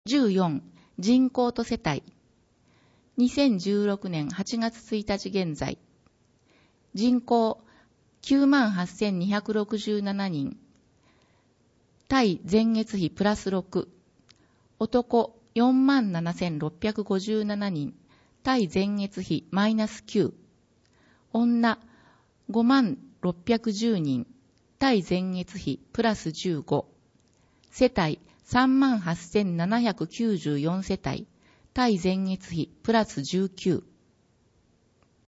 14、人口と世帯。2016年8月1日現在。人口 98,267 人。対前月比プラス6。男 47,657 人。対前月比マイナス9。女 50,610 人。対前月比プラス15。世帯 38,794 世帯。対前月比プラス19。